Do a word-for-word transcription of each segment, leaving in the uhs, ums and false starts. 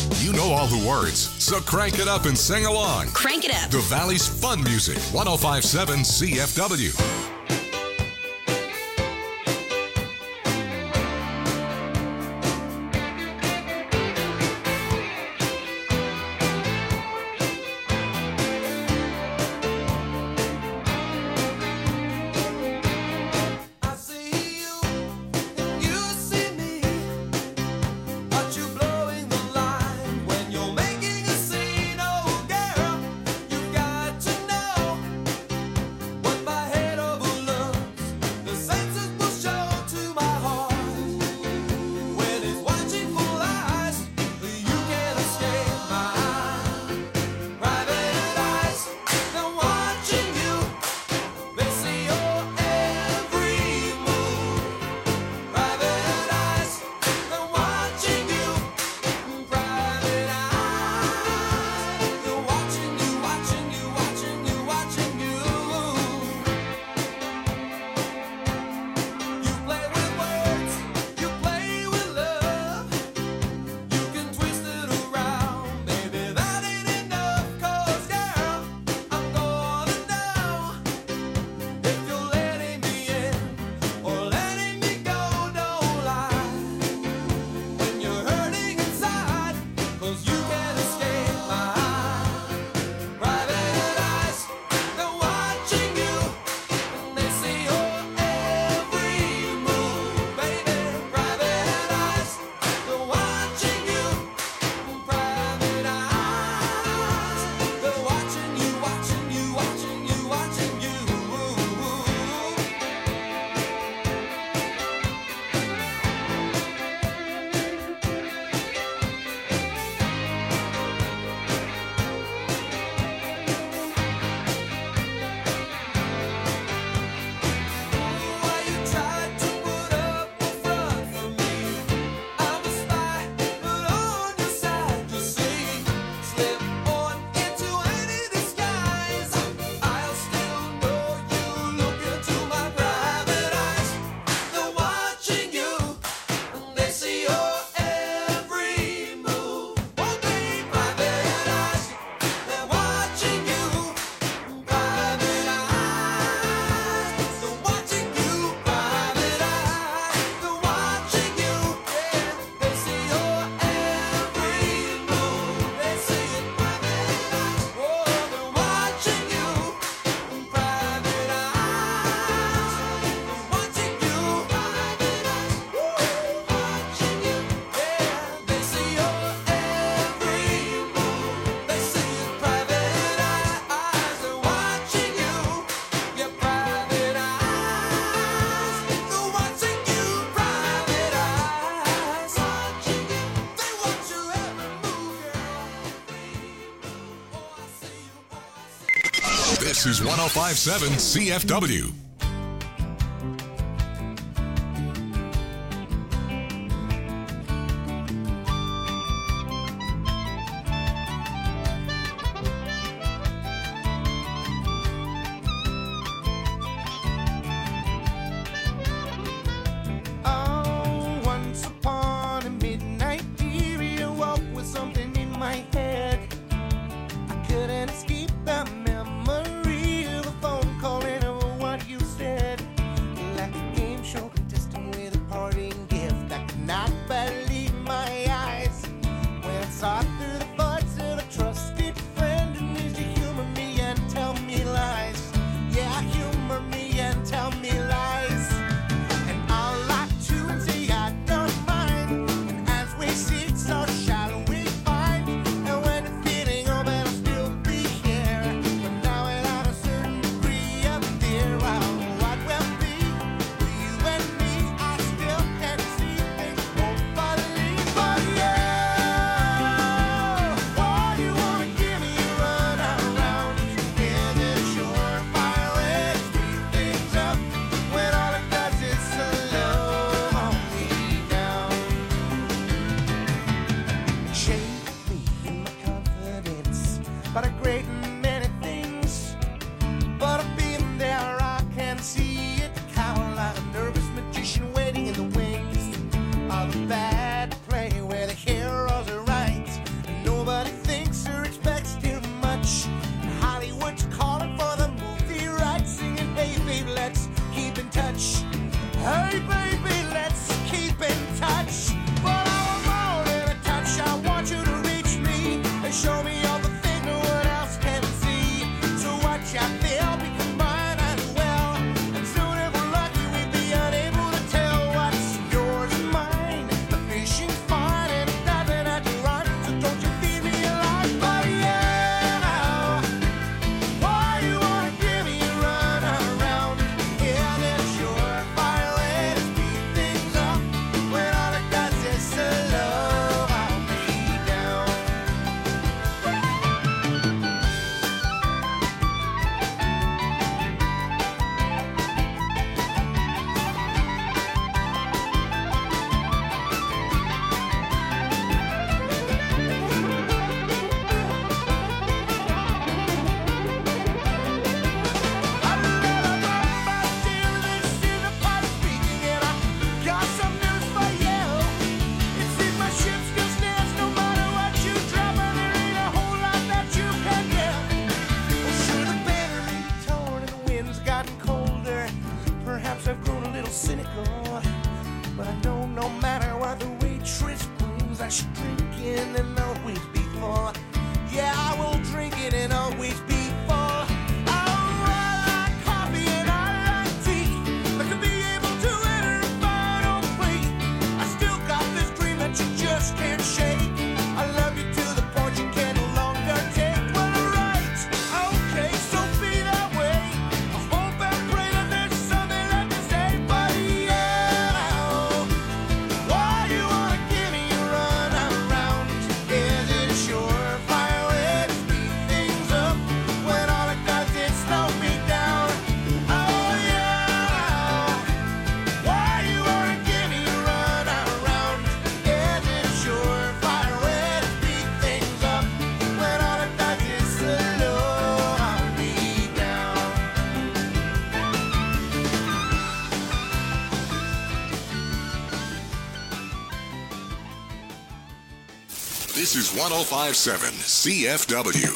You know all the words, so crank it up and sing along. Crank it up. The Valley's fun music, one oh five point seven C F W. This is one oh five point seven C F W. Couldn't escape the memory of a phone call and of what you finish drinking and always be full. Yeah, I will drink it and always be full. Oh, I like coffee and I like tea, but to be able to enter a final plea, I still got this dream that you just can't shake. I love you to the point you can no longer take. Well, alright, okay, so be that way. I hope and pray that there's something left to say, but yeah, why you wanna give me a run around? Is it a surefire way to speed things up when all it does is slow me down? Oh yeah, why you wanna give me a run around? Is it a surefire way to speed things up when all it does is slow me down? This is one oh five point seven C F W.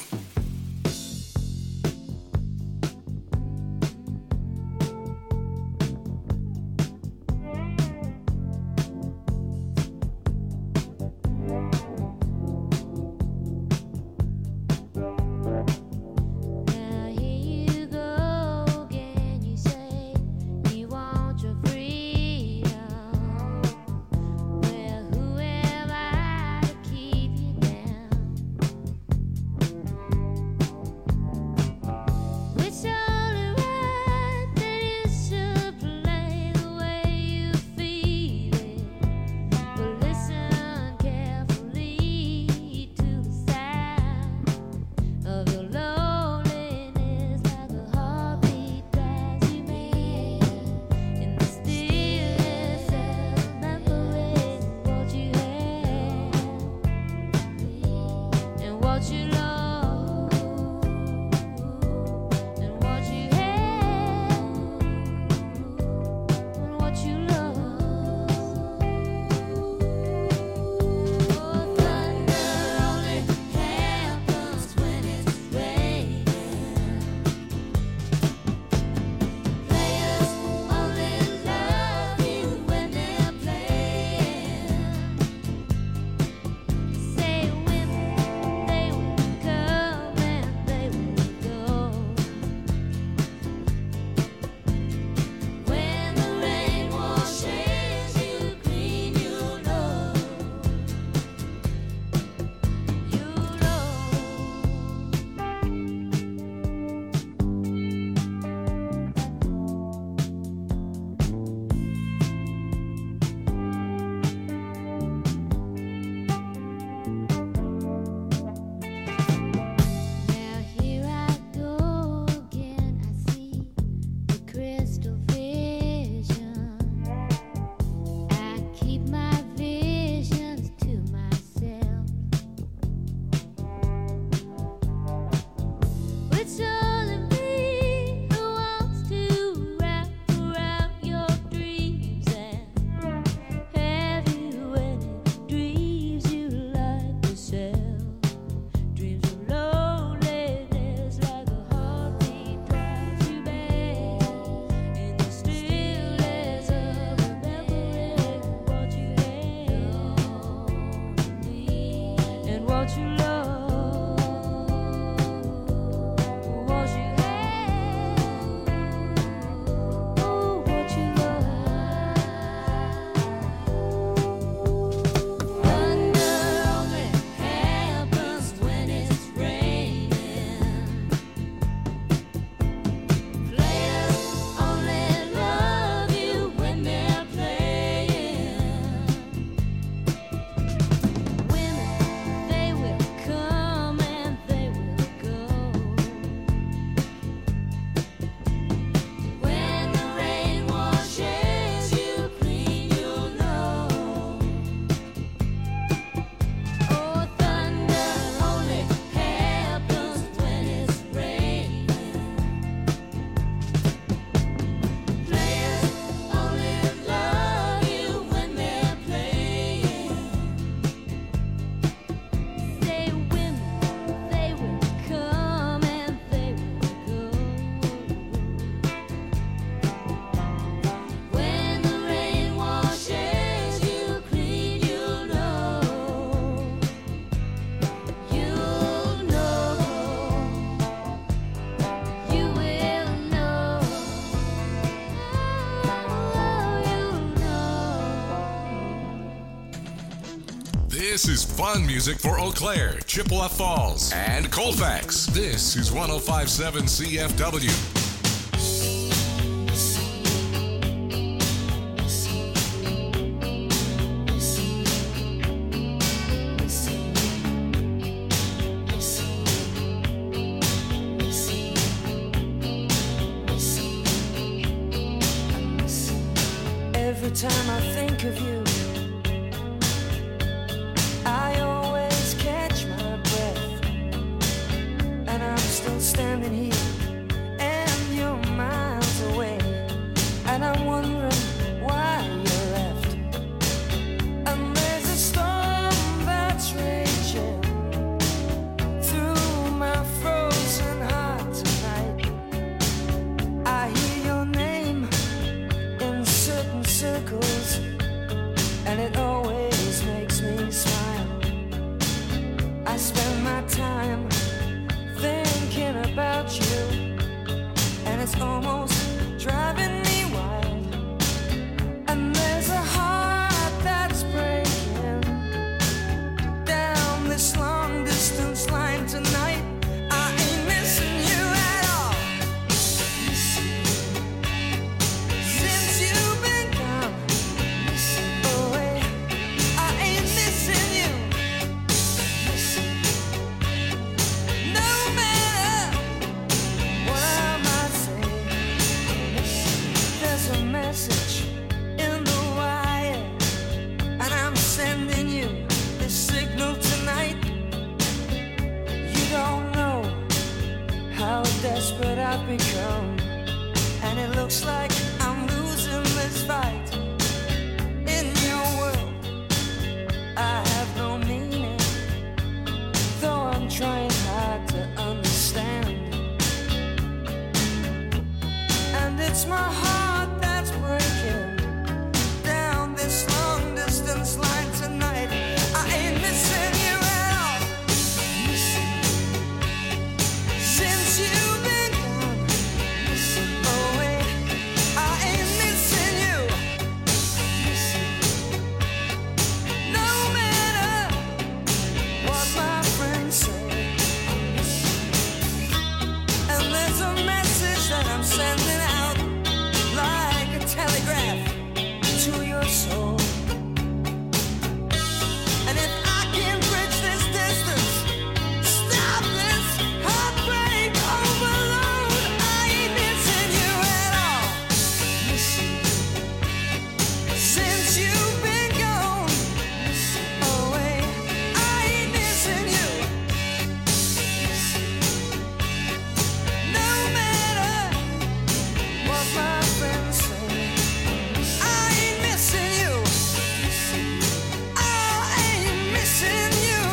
Now here you go again. You say you want your freedom. Well, who am I to keep you down? It's only right that you should play the way you feel it. But listen carefully to the sound of your loneliness, like a heartbeat drives you mad. In the stillness of remembering what you had and what you lost and what you had and what you lost. Oh, thunder only happens when it's raining. Players only love you when they're playing. Say women, they will come and they will go. When the rain washes you clean, you know, you know. Now here I go again. I see the crystal vision. I keep my visions to myself. It's only me who wants to wrap around your dreams and have you any dreams you like yourself. Dreams of loneliness, like a heartbeat drives you mad. In the stillness of remembering what you had and what you lost, what you had, oh, what you lost. Thunder only happens when it's raining. Players only love you when they're playing. Women, they will This is fun music for Eau Claire, Chippewa Falls, and Colfax. This is one oh five point seven C F W. Every time I think of you, I always catch my breath, and I'm still standing here, and you're miles away, and I'm wondering why you left. And there's a storm that's raging through my frozen heart tonight. I hear your name in certain circles, and it always makes me smile. I spend my time thinking about you, and it's almost driving me wild. And there's a heart that's breaking down this long distance line tonight. I ain't missing you at all. Since you've been gone away, I ain't missing you. No matter what I might say, there's a message in the wire, and I'm sending you this signal tonight. You don't know how desperate I've become, and it looks like I'm losing this fight. In your world, I have no meaning, though I'm trying hard to understand. And it's my heart that's breaking down this long distance line tonight. I ain't missing you at all. Since you've been gone away, I ain't missing you. No matter what my friends say. And there's a message that I'm sending out like a telegraph to your soul. And if I can bridge this distance, stop this heartbreak overload, I ain't missing you at all. Since you've been gone away, I ain't missing you. No matter what my friends say, I ain't missing you. I ain't missing you.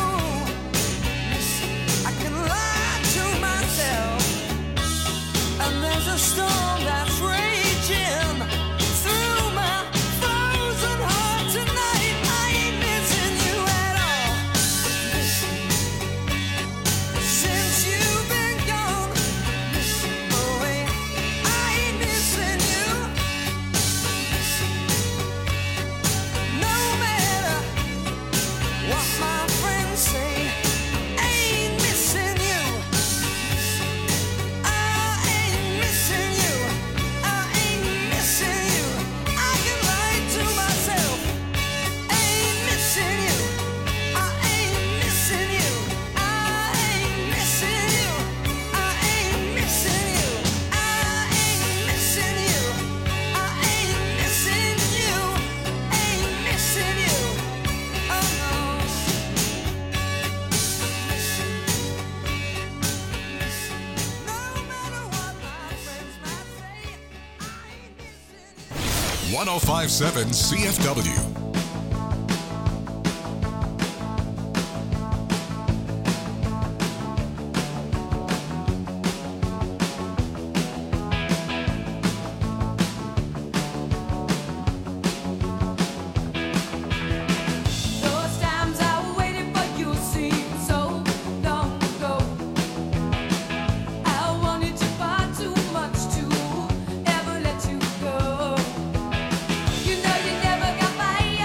I can lie to myself, and there's a storm that's raging through my frozen heart tonight. I ain't missing you at all. Since you've been gone away, I ain't missing you. No matter what my friends say, ain't missing you. I ain't missing you. I ain't missing you. I can lie to myself. Ain't missing you. I ain't missing you. I ain't missing you. I ain't missing you. I ain't missing you. I ain't missing you. Ain't missing you. Oh no. No matter what my friends might say, I ain't missing you. one oh five point seven C F W. Those times I waited for you seem so long ago. I wanted you far too much to ever let you go. You know you never got my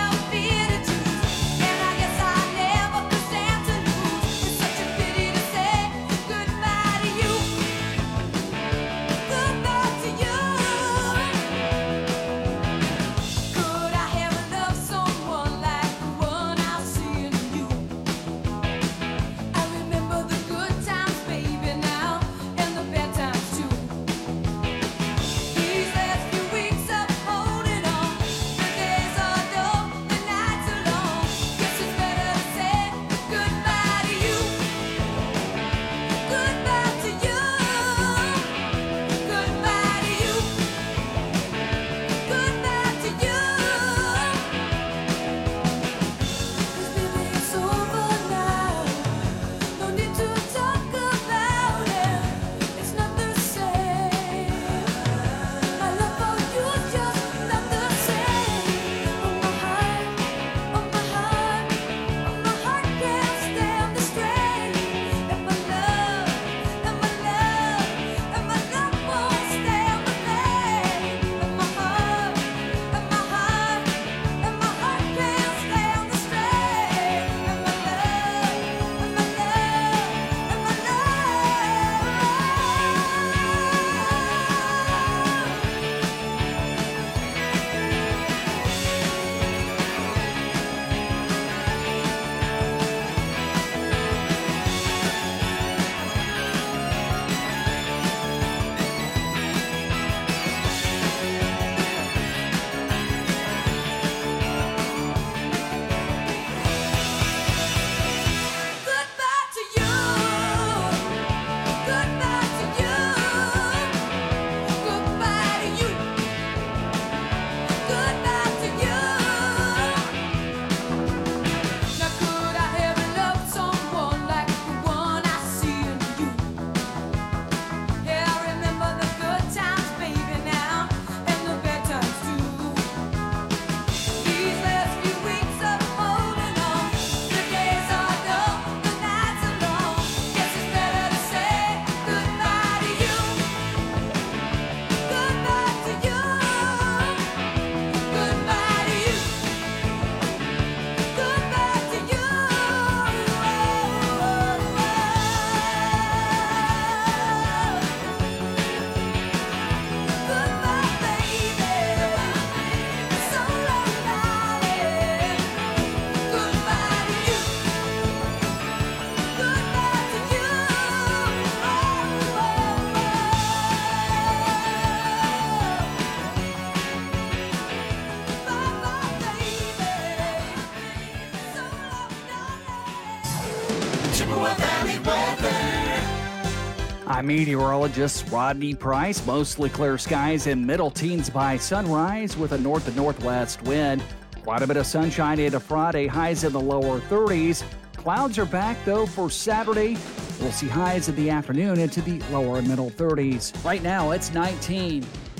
Chippewa Valley weather. I'm meteorologist Rodney Price. Mostly clear skies and middle teens by sunrise with a north to northwest wind. Quite a bit of sunshine into Friday, highs in the lower thirties. Clouds are back, though, for Saturday. We'll see highs in the afternoon into the lower and middle thirties. Right now, it's nineteen.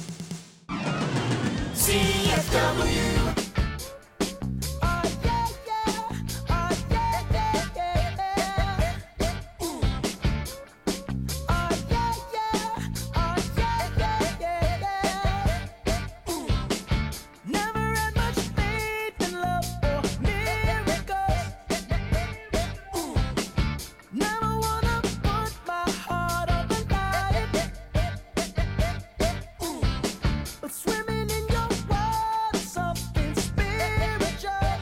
C F W. Swimming in your water, something spiritual.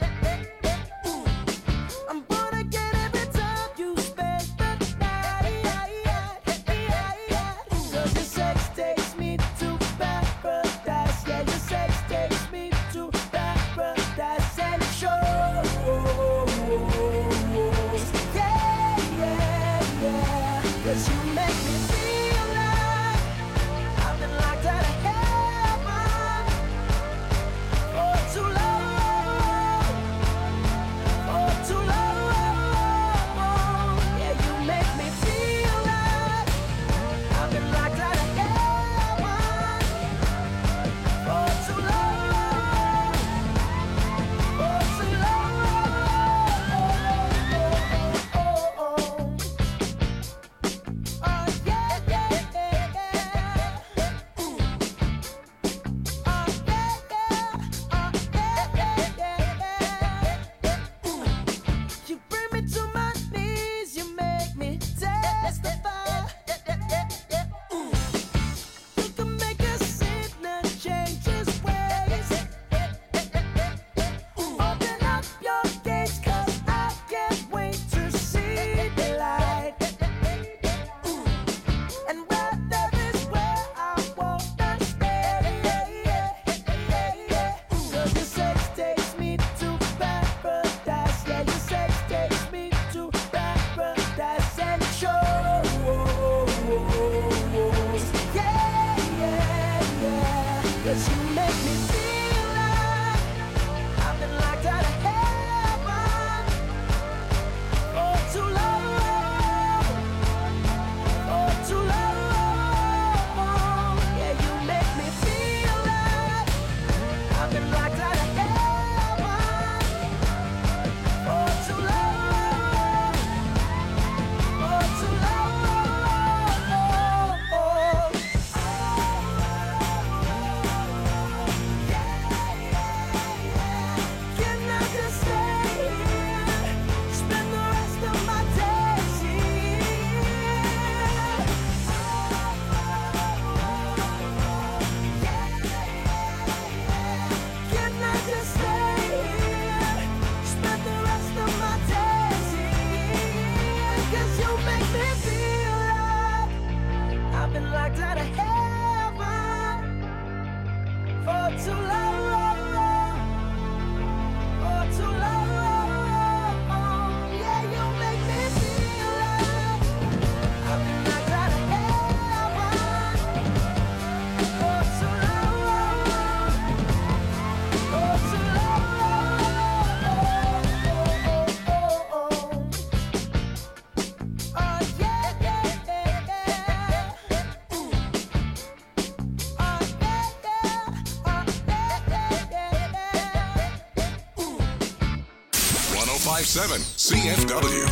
one oh five point seven C F W.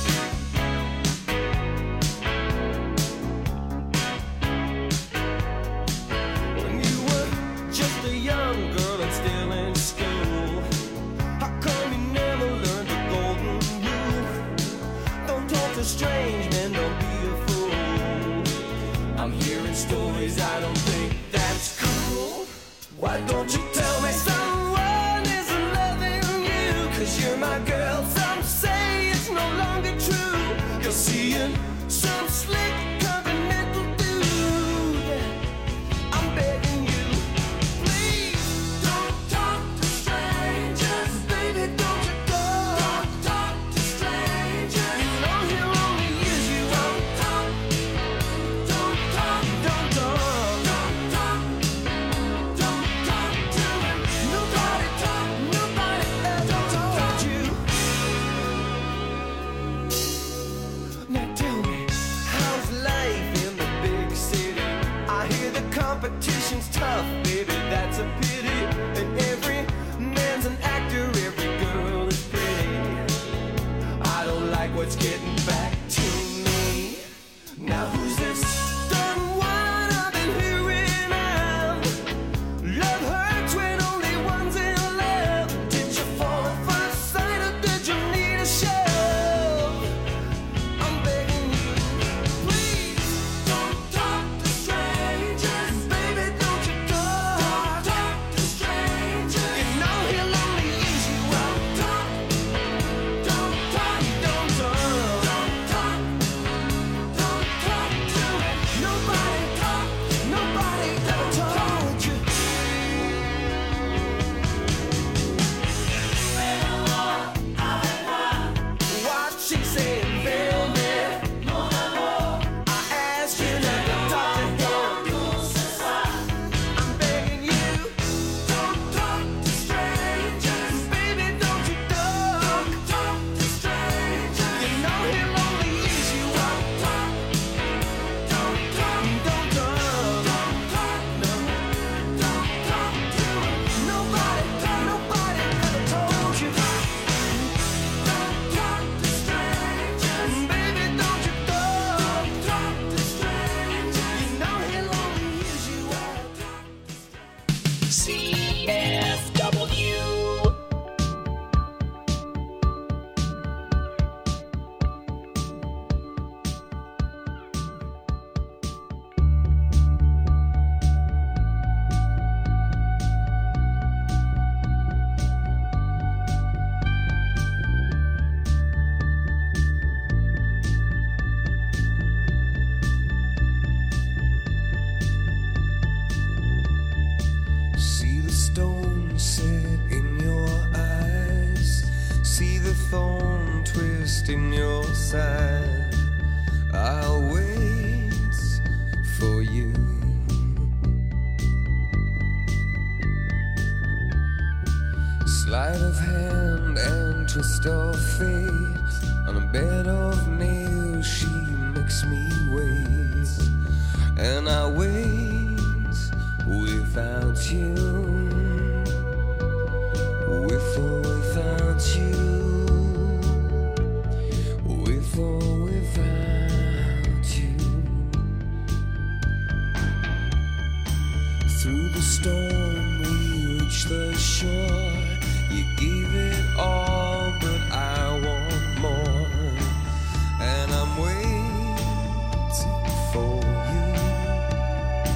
When you were just a young girl and still in school, how come you never learned the golden rule? Don't talk to strange men, don't be a fool. I'm hearing stories, I don't think that's cool. Why don't you tell me someone isn't loving you? Cause you're my girl, some say it's no longer true. You're seeing some slick continental dude. I'm begging you, please don't talk to strangers. Baby, don't you go. Don't talk to strangers. You competition's tough, baby, that's a pity. And every man's an actor, every girl is pretty. I don't like what's getting back to me. Now who's this? Done what I've been hearing of. Love hurts when only one's in love. Did you fall at first sight or did you need a shove? I'm begging you, please don't talk to strangers. Baby, don't you talk, don't talk to strangers. You know he'll only use you up. Talk, don't talk, don't talk, don't talk, don't talk to it. Nobody talk, nobody ever told you. What she said, baby. I asked you not to talk to him. I'm begging you, don't talk to strangers. Baby, don't you talk, talk to strangers. You know he'll only use you up. Talk, don't talk, don't talk, don't talk, no, don't talk to him. Nobody, nobody ever told you. Don't talk to strangers. Baby, don't you talk, talk to strangers. You know he'll only use you up. C F W. See the stone set in your eyes. See the thorn twist in your side. I'll wait for you. Sleight of hand and twist of fate. On a bed of nails, she makes me wait. And I wait without you. With or without you. With or without you. Through the storm we reach the shore. You gave it all, but I want more. And I'm waiting for you.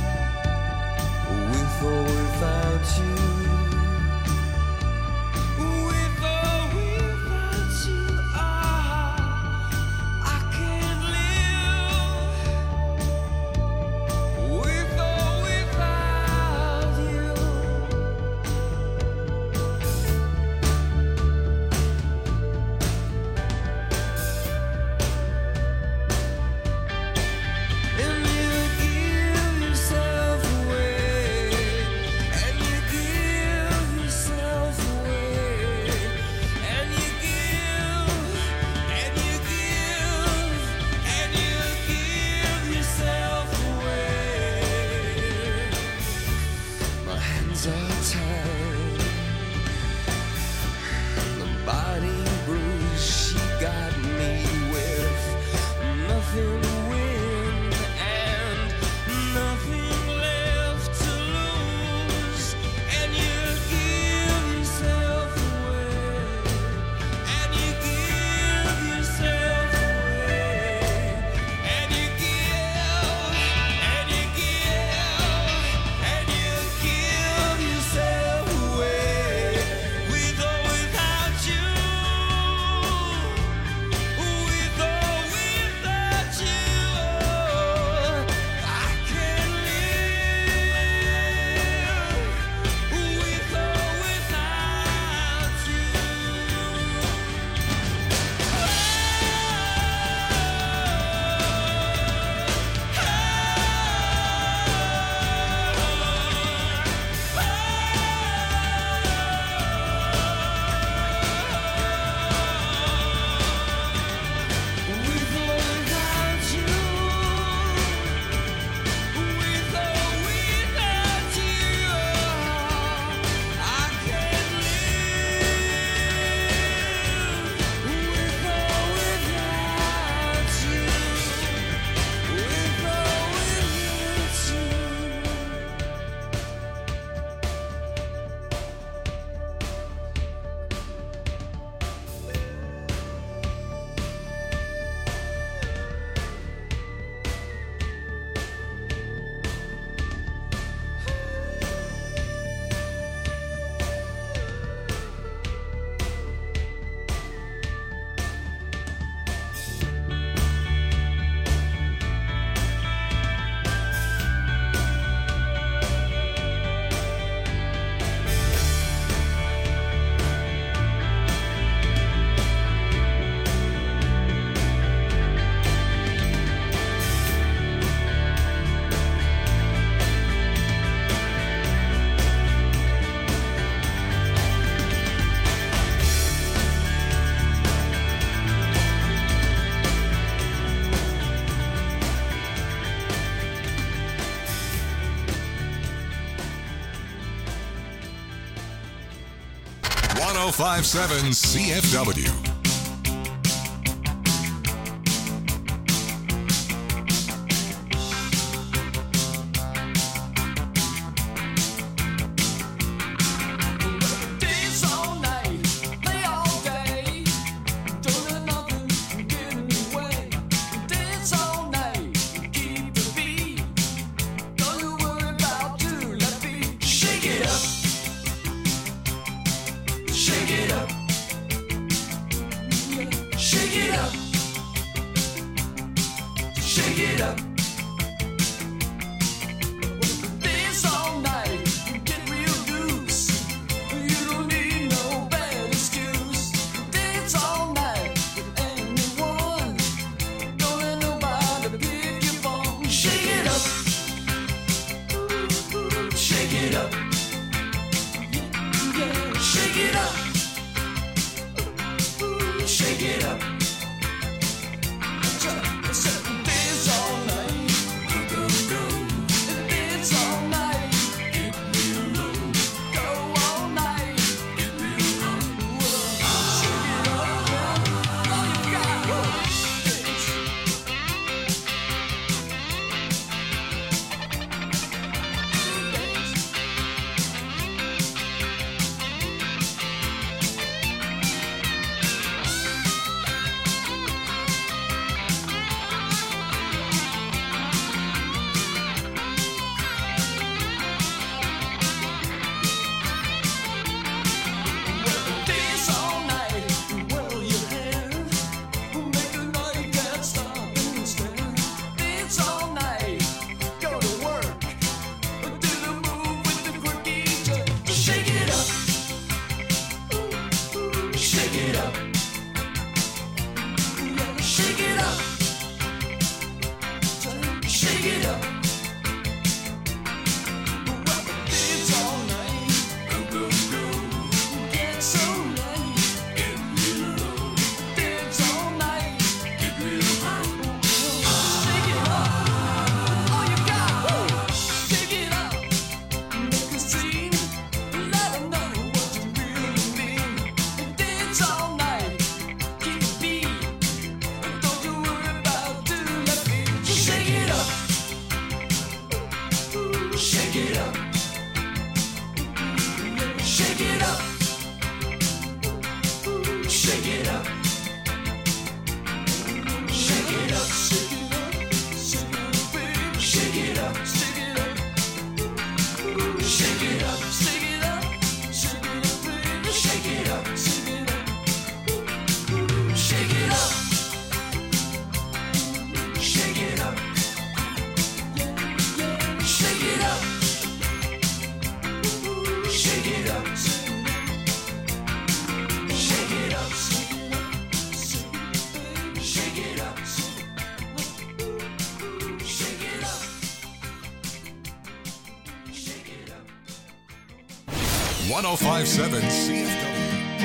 oh five point seven C F W. Dance all night, play all day. Don't let nothing get in the way. Dance all night, keep the beat. Don't you worry about you, let me shake it up. Shake it up. Shake it up. Shake it up. Dance all night, get real loose. You don't need no bad excuse. Dance all night with anyone. Don't let nobody pick your phone. Shake it up. Shake it up. Yeah, shake it up. Shake it up. Dance all night. Dance all night. Go all night. Shake it up, man. All you got. Dance. Dance. Dance all night, whirl your hair. Make a night can't stop and stare. Dance all night, go to work. Do the move with the quirky jerk. Shake it up, shake it up, yeah, shake it up, shake it up. Dance all night. Get so nice. Dance all night. Shake it up. All you got. Shake it up. Make a scene. Let 'em know what you really mean. Dance all night. Keep the beat. Don't you worry about do let me shake it up. Shake it up. Shake it up. Shake it up. Shake it up. Shake it up. Shake it up, baby. Shake it up. Shake it up. Shake it up. Shake it up. Shake it up, baby. Shake it up. Shake it up. Shake it up. Shake it up. Yeah, yeah. Shake it up. Shake it up. Shake it up. Shake it up. Shake it up. Shake it up. one oh five point seven C F W.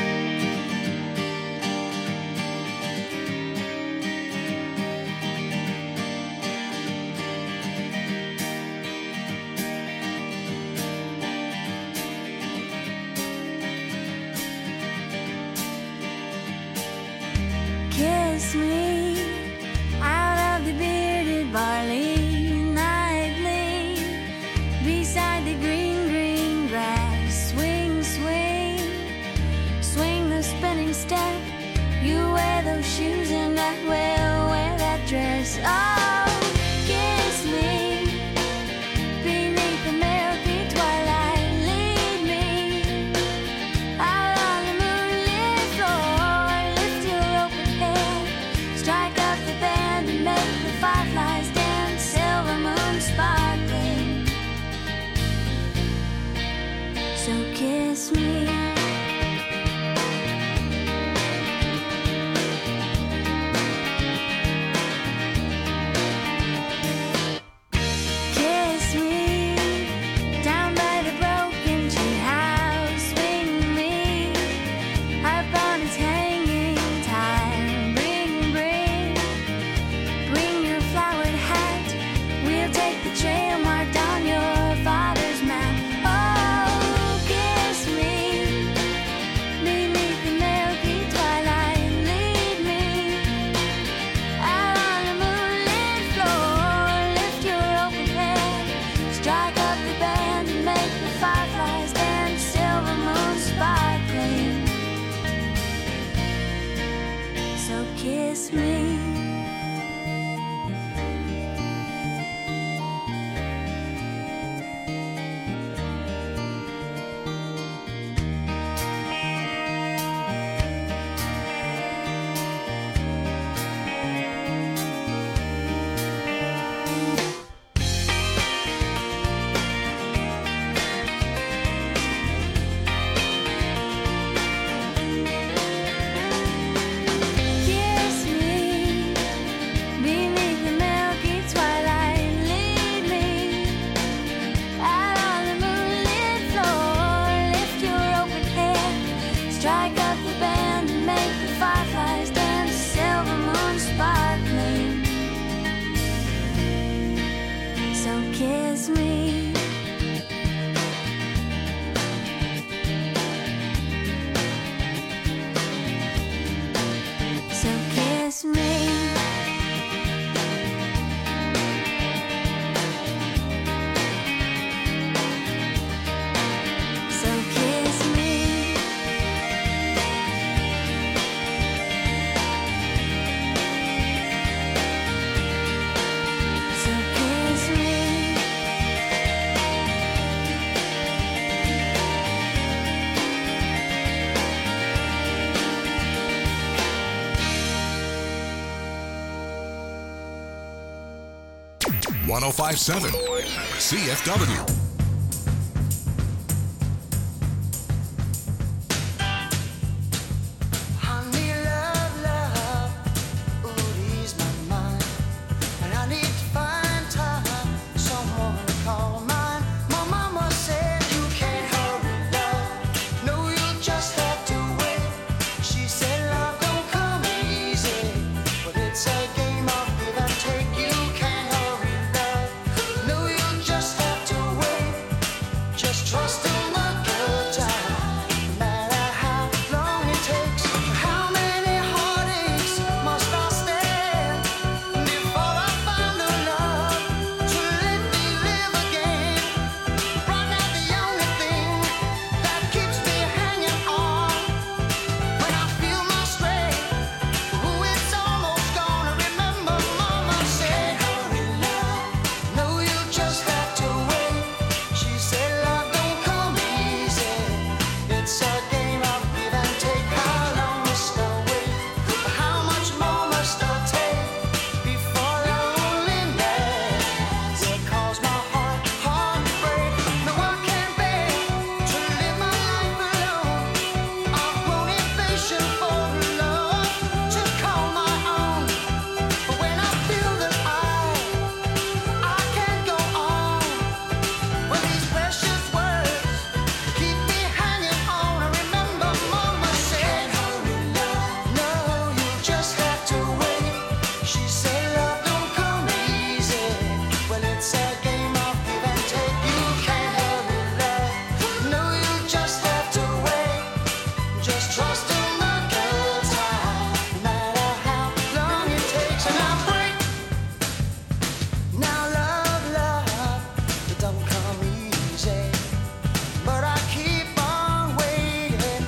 Kiss me out of the bearded barley nightly beside the green, green grass. Swing, swing, swing the spinning step. You wear those shoes and I will wear that dress. Oh, kiss me beneath the milky twilight. Lead me out on the moonlit floor. Lift your open head, strike up the band and make the fireflies dance. Silver moon sparkling. So kiss me. So kiss me. Kiss me beneath the milky twilight. Lead me out on the moonlit floor. Lift your open head, strike up the band, and make the fireflies dance. Silver moon sparkling. So kiss me. So kiss me. So kiss me. So kiss me. one oh five point seven C F W. Honey, love, love, ooh, ease my mind. And I need to find time, someone to call mine. My mama said you can't hurry, love. No, you just have to wait. She said love don't come easy, but it's a game of give and take. You can't hurry, love. No, you just have to wait. Just trust in the good time, no matter how long it takes. How many heartaches must I stand before I find a love to let me live again? Right now the only thing that keeps me hanging on when I feel my strength, ooh, it's almost gone. I remember mama said, hurry, love. No, you just have to wait. She said love don't come easy. It's a game of give and take. How long must I wait? How much more must I take before loneliness will cause my heart, heart to break? No, I can't bear to live my life alone. I've grown impatient for love to call my own. But when I feel that I, I can't go on, when these precious words keep me hanging on, I remember mama said, hurry, love. No, you just have to wait. She said love don't come easy. Well, it's a game of give and take. You can't hurry, love. No, you just have to wait. Just trust in the good time, no matter how long it takes. And I break. Now love, love, it don't come easy, but I keep on waiting,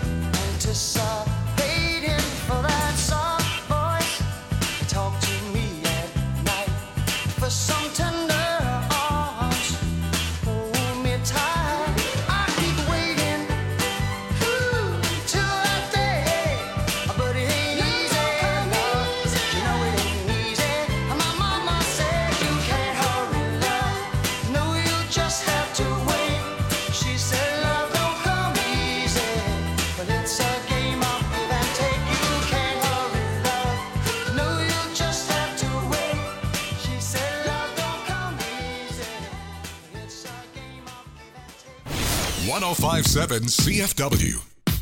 anticipating for that soft voice to talk to me at night, for some tender arms, hold me tight. I keep waiting, ooh, till that day, but it ain't easy, love. You know it ain't easy. My mama said you can't hurry, love. No, you just have to wait. She said love don't come easy, but it's a game of give and take. You can't hurry, love. No, you just have to wait. She said love don't come easy, but it's a game of give and take. one oh five point seven C F W.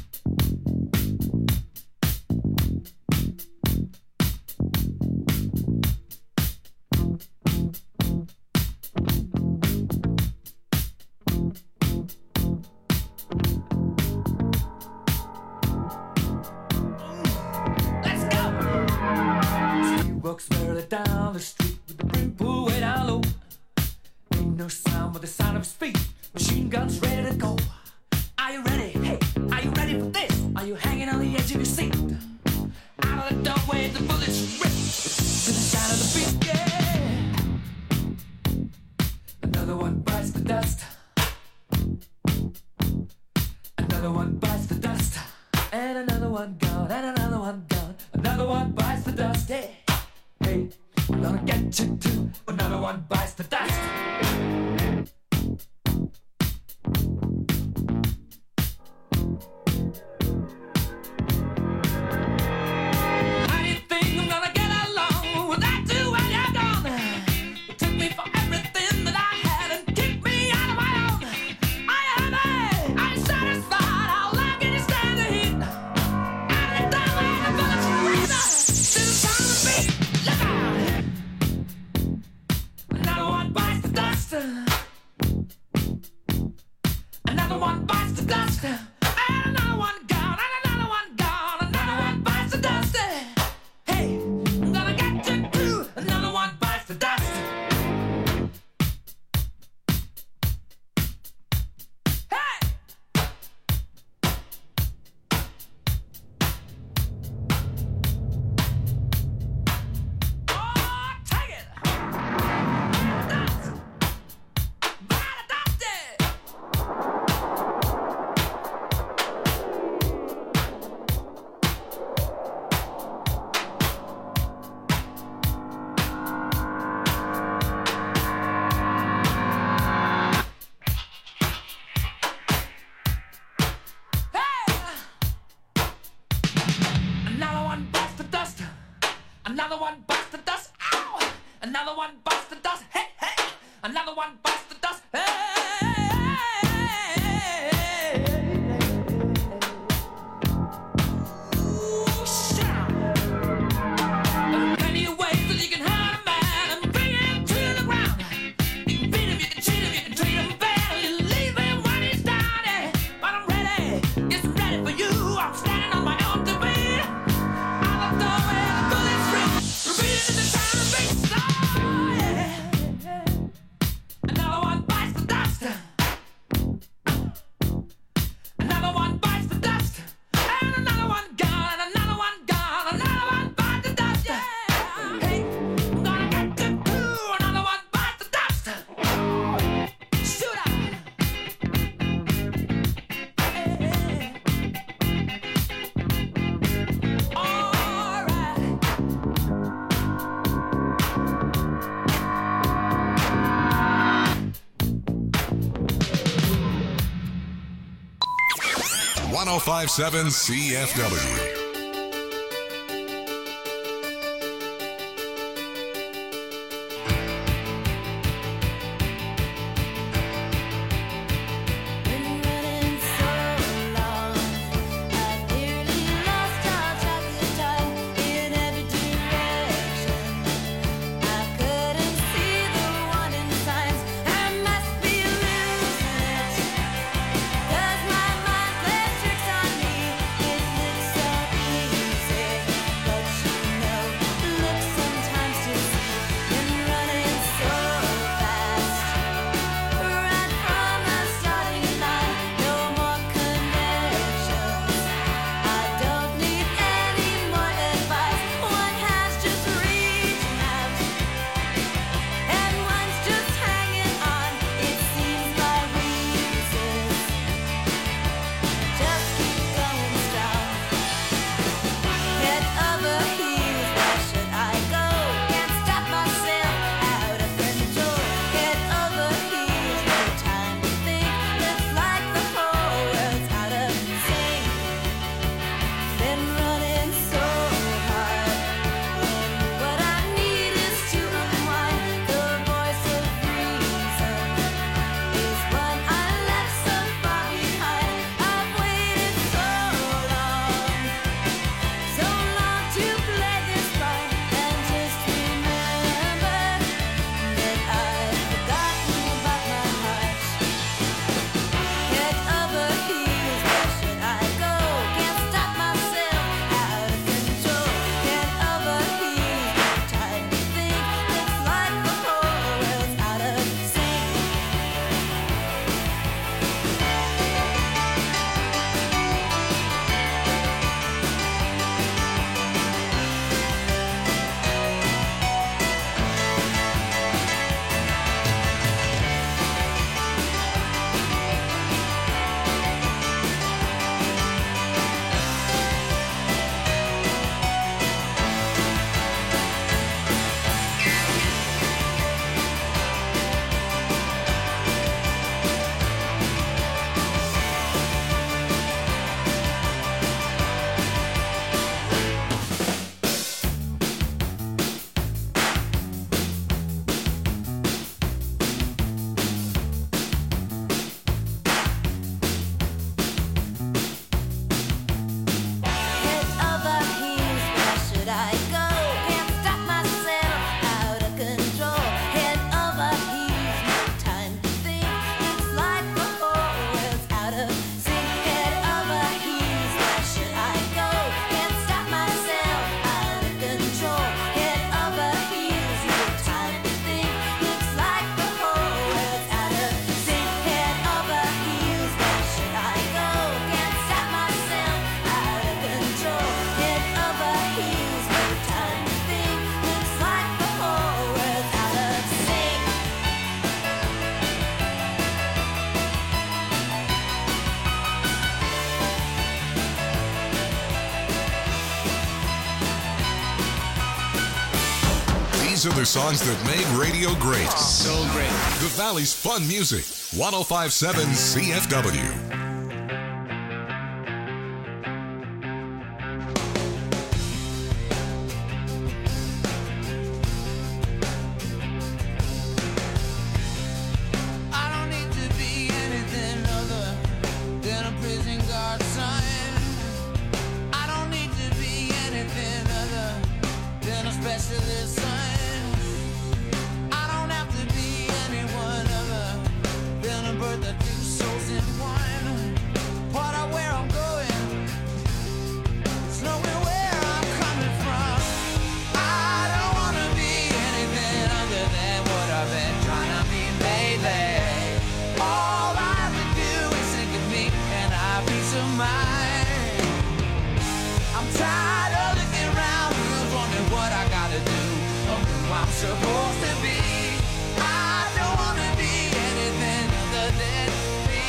Let's go! She walks merrily down the street with the brim pulled way down low. Ain't no sound but the sound of his feet. Machine guns ready to go. Are you ready? Hey, are you ready for this? Are you hanging on the edge of your seat? Out of the doorway, the Gonna get you too. Another one bites the dust. How do you think I'm gonna get along without you when you're gone? You took me for everything that I had and kicked me out of my own. Are you happy? Are you satisfied? How long can you stand the heat? Every time I have a breather, still trying to beat. Look out! Another one bites the dust. Another one bites the dust. And another one gone. And another one gone. Another one bites the dust. Hey, I'm gonna get you too. Another one bites the dust. Hey! Oh, take it! Dust! Bite the dust! Hey! Another one bites the dust. Another one bites the dust. Ow! Another one bites the dust. Hey, hey! Another one bites the dust. Hey! Ooh, shout! There are plenty of ways that you can hurt a man and bring him to the ground. You can beat him, you can cheat him, you can treat him bad, you leave him when he's down. eh. But I'm ready, yes, I'm ready for you. I'm standing on my own two feet. Out of the way, the bullets ring. Repeating the time of big song. Another one bites the dust. Another one bites the dust. And another one gone. And another one gone. Another one bites the dust. Yeah. Hey, I'm gonna get you too. Another one bites the dust. Shoot out. Hey. All right. one oh five point seven C F W. Been running so long, I've nearly lost all track of time in every direction. I couldn't see the warning signs. I must be losing it. 'Cause my mind plays tricks on me. It looks so These are the songs that made radio great. So great. The Valley's fun music. one oh five point seven C F W. I don't need to be anything other than a prison guard, son. I don't need to be anything other than a specialist, son. I don't have to be anyone other than a bird that two souls in one. Part of where I'm going, it's knowing where I'm coming from. I don't wanna be anything other than what I've been trying to be lately. All I have to do is think of me and I have peace of mind. I'm tired of looking around, who's wondering what I gotta do, or who I'm supposed to be. I don't wanna be anything other than me.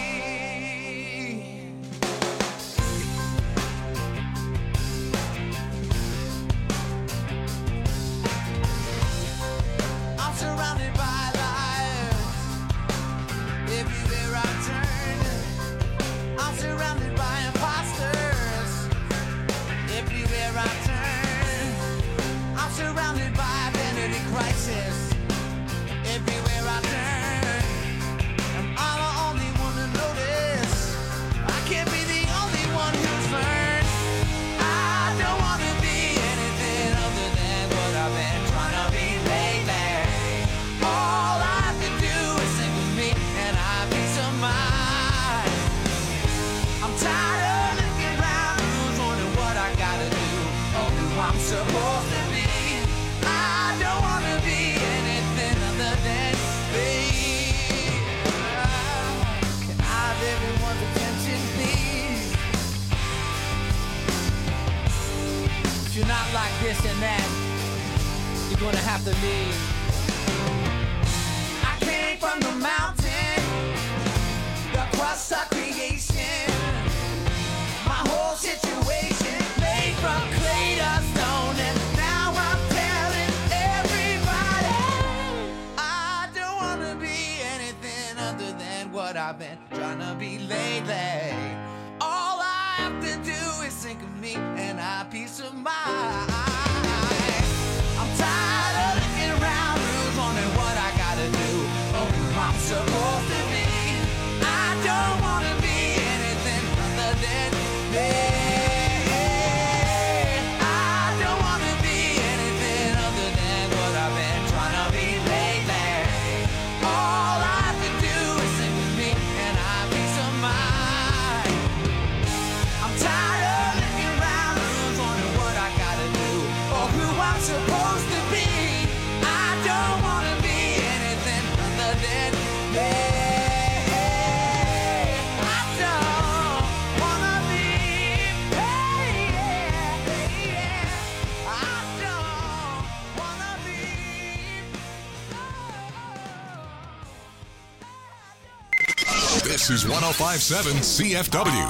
I'm surrounded by liars everywhere I turn. I'm surrounded by imposters everywhere I turn. I'm surrounded by identity crisis everywhere I turn. Am I the only one to notice? I can't be the only one who's learned. I don't wanna be anything other than what I've been trying to be lately. All I have to do is think of me and I have peace of mind. I'm tired of looking around, who's wondering what I gotta do, or who I'm supposed to be. I don't wanna be anything other than me. Can I have everyone's attention, please? If you're not like this and that, you're gonna have to leave. I came from the mountain, the crust of creation. My whole situation made from clay to stone, and now I'm telling everybody I don't wanna be anything other than what I've been trying to be lately. All I have to do is think of me and I have peace of mind. I'm tired of looking around, who's wondering what I gotta do, or who I'm supposed to be. I don't wanna be anything other than me. I don't wanna be anything other than what I've been trying to be lately. All I have to do is think of me and I have peace of mind. I'm tired of looking around, who's wondering what I gotta do, or who I'm supposed to be. I don't wanna be anything other than me. I don't wanna be, hey, yeah, hey, yeah. I don't wanna be. This is one oh five point seven C F W.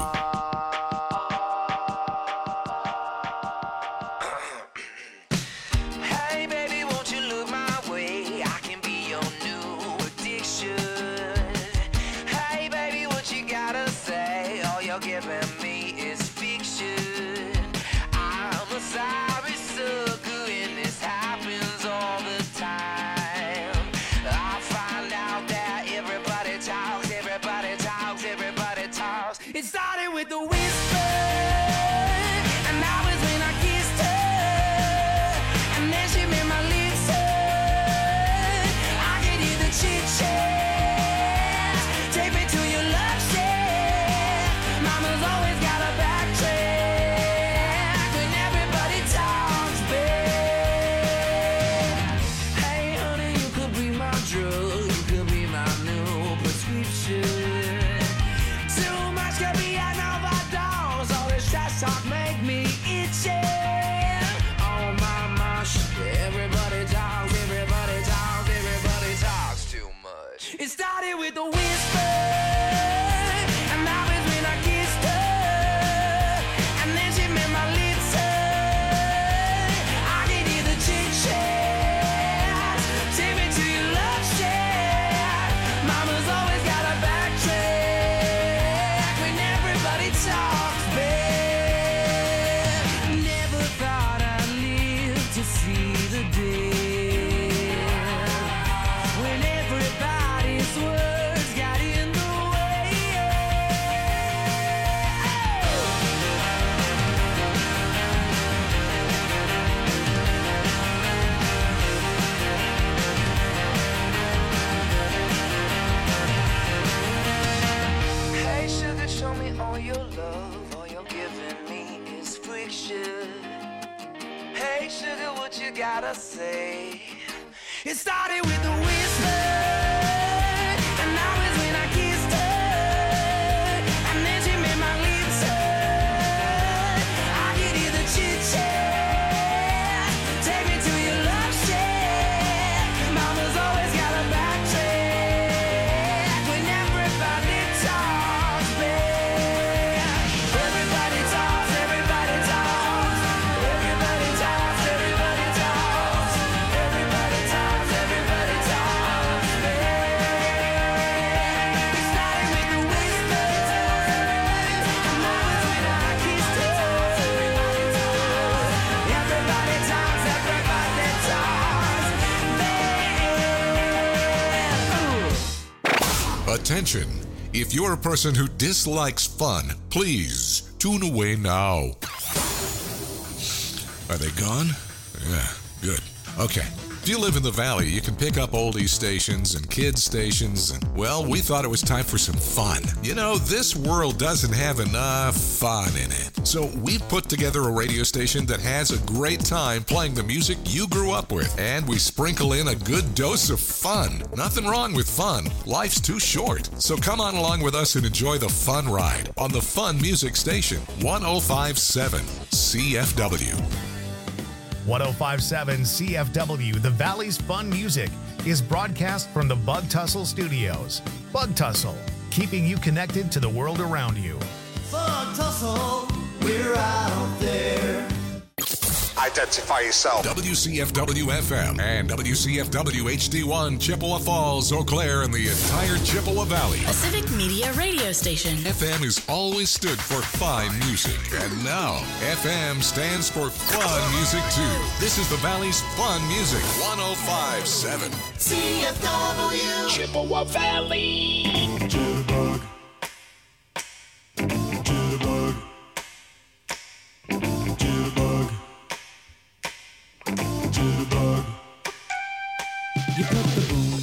Hey baby, won't you look my way? I can be your new addiction. Hey baby, what you gotta say? All you're giving me is fiction. I'm a sorry sucker and this happens all the time. I find out that everybody talks, everybody talks, everybody talks. It started with the whisper, and that was when I kissed her, and then she made my lips hurt. I could hear the chit chat. Take me to your love shack. Mama's always got a backtrack when everybody talks back. Hey honey, you could be my drug, you could be my new prescription. Too much could be an overdose. All this trash talk make me itchy. Oh my gosh, everybody talks, everybody talks, everybody talks too much. It started with a whisper, and that was when I kissed her, and then she made my lips hurt. I could hear the chit chat. a deal when everybody's words got in the way. Hey sugar, show me all your love. All you're giving me is friction. Hey sugar, what you gotta say? It started with a whisper, and now it's when I kissed her, and then she made my lips hurt. I could hear the chit chat. Take me to your love shack. Mama's always got a backtrack when everybody talks back. Everybody talks, everybody talks, everybody talks, everybody talks, everybody talks, everybody talks back. It started with a whisper, and now it's when I kissed her. Everybody talks, everybody talks back. Attention! If you're a person who dislikes fun, please tune away now. Are they gone? Yeah, good. Okay. If you live in the valley, you can pick up oldies stations and kids stations, and, well, we thought it was time for some fun. You know, this world doesn't have enough fun in it. So we've put together a radio station that has a great time playing the music you grew up with, and we sprinkle in a good dose of fun. Nothing wrong with fun. Life's too short. So come on along with us and enjoy the fun ride on the Fun Music Station, one oh five point seven C F W. one oh five point seven C F W, the Valley's Fun Music, is broadcast from the Bug Tussle Studios. Bug Tussle, keeping you connected to the world around you. Bug Tussle, we're out there. Identify yourself. W C F W F M and W C F W H D one, Chippewa Falls, Eau Claire, and the entire Chippewa Valley. A civic media radio station. F M has always stood for fine music, and now F M stands for fun music too. This is the Valley's Fun Music, one oh five point seven C F W. Chippewa Valley. Jitterbug. Jitterbug. Jitterbug. Jitterbug. You put the boom